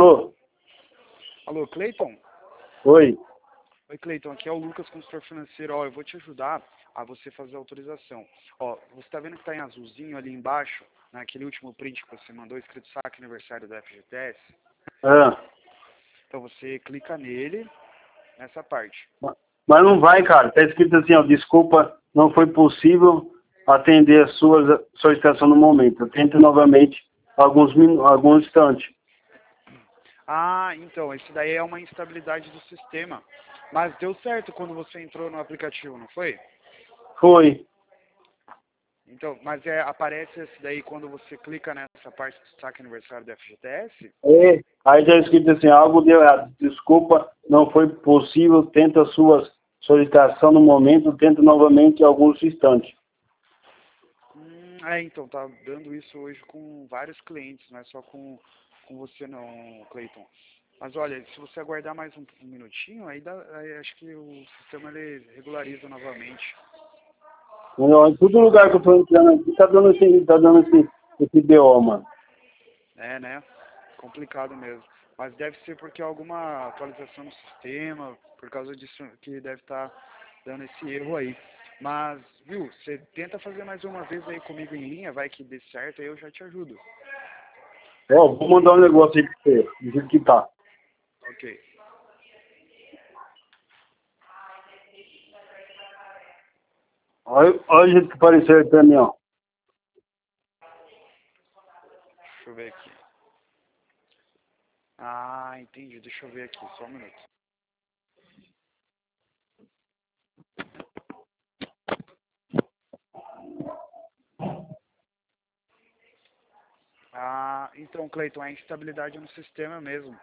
Alô? Alô, Cleiton? Oi. Oi, Cleiton, aqui é o Lucas, consultor financeiro. Ó, eu vou te ajudar a você fazer a autorização. Ó, você tá vendo que tá em azulzinho ali embaixo, naquele último print que você mandou, escrito saque aniversário da FGTS? Ah, Então você clica nele, nessa parte. mas não vai, cara. Tá escrito assim, ó, desculpa, não foi possível atender a sua solicitação no momento. Tente novamente alguns instantes. Ah, então, isso daí é uma instabilidade do sistema. Mas deu certo quando você entrou no aplicativo, não foi? Foi. Então, mas aparece esse daí quando você clica nessa parte do saque aniversário da FGTS? É. Aí tá escrito assim, algo deu errado. Desculpa, não foi possível. Tenta a sua solicitação no momento. Tenta novamente alguns instantes. Então, tá dando isso hoje com vários clientes, não é só com você não, Cleiton. Mas olha, se você aguardar mais um minutinho, aí acho que o sistema ele regulariza novamente. Em todo lugar que eu tô entrando aqui, tá dando esse BO, mano. É, né? Complicado mesmo. Mas deve ser porque alguma atualização no sistema, por causa disso que deve estar dando esse erro aí. Mas, viu, você tenta fazer mais uma vez aí comigo em linha, vai que dê certo, aí eu já te ajudo. Ó, vou mandar um negócio aí pra você, do jeito que tá. Ok. Olha o jeito que apareceu aí pra mim, ó. Deixa eu ver aqui. Ah, entendi. Deixa eu ver aqui, só um minuto. Ah, então, Cleiton, é instabilidade no sistema mesmo.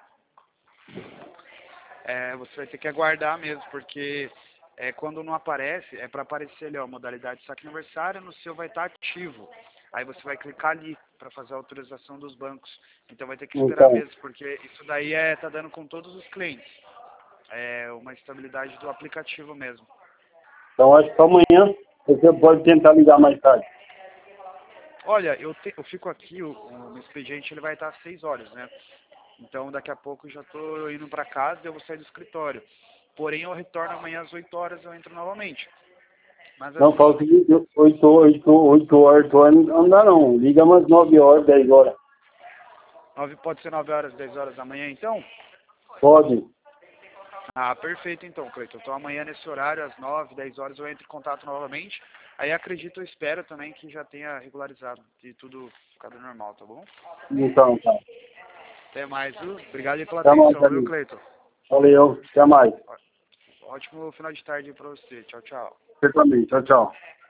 Você vai ter que aguardar mesmo, porque quando não aparece, é para aparecer ali, ó, modalidade saque aniversário, no seu vai estar ativo. Aí você vai clicar ali para fazer a autorização dos bancos. Então vai ter que esperar Então, mesmo, porque isso daí tá dando com todos os clientes. É uma instabilidade do aplicativo mesmo. então acho que amanhã você pode tentar ligar mais tarde. Olha, eu fico aqui, o expediente ele vai estar às 6 horas, né? Então daqui a pouco eu já estou indo para casa e eu vou sair do escritório. Porém eu retorno amanhã às 8 horas eu entro novamente. Mas Não, fala assim, o seguinte, 8 horas não dá não. Liga umas 9 horas, 10 horas. pode ser 9 horas, 10 horas da manhã então? Pode. Ah, perfeito então, Cleiton. Então amanhã nesse horário, às 9, 10 horas, eu entro em contato novamente. Aí acredito, eu espero também que já tenha regularizado e tudo ficado normal, tá bom? Então, tá. Até mais, viu? Obrigado aí pela Até mais, atenção, viu, amigo. Cleiton? Valeu. Até mais. Ótimo final de tarde pra você. Tchau, tchau. Você também. Tchau, tchau.